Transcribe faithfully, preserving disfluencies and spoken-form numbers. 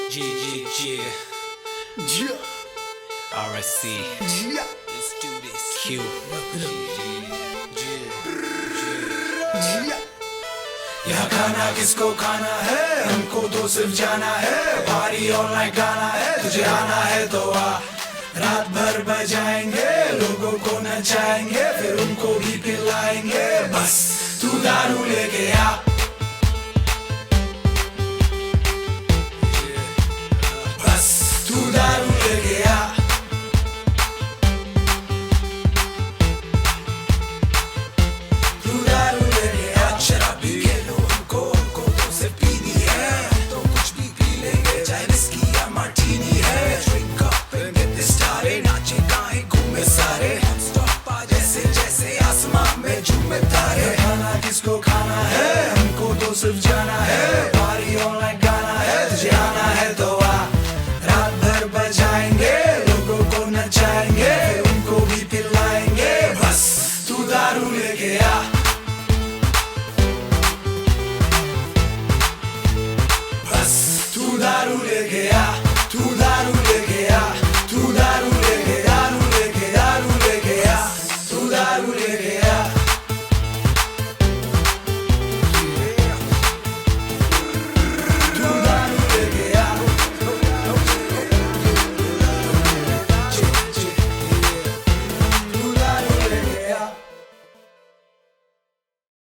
G G G Yeah, R S C. yeah, Let's do this. Q yeah. यहाँ खाना किसको खाना है, हमको तो सिर्फ जाना है। पार्टी ऑनलाइन गाना है, तुझे आना है तो आ। रात भर बजाएंगे, लोगों को नचाएंगे, फिर उनको भी पिलाएंगे। बस तू दारू लेके आ। बस तू दारू लेके आ। तू दारू लेके आ। शराबी के लोगों को हमको तो सिर्फ पीनी है। हम तो कुछ भी पी लेंगे, चाहे विस्की या मार्टीनी है। Drink up and get this started, नाचे गाएं घूमे सारे। Non-stop आ जैसे जैसे आसमां में झूमे तारे। खाना किसको खाना है, हमको तो सिर्फ जाना है। पार्टी ऑनलाइन गाना है, तुझे आना है तो आ। रात भर बजाएंगे, लोगों को नचाएंगे, फिर उनको भी पिलाएंगे। बस तू दारू लेके आ।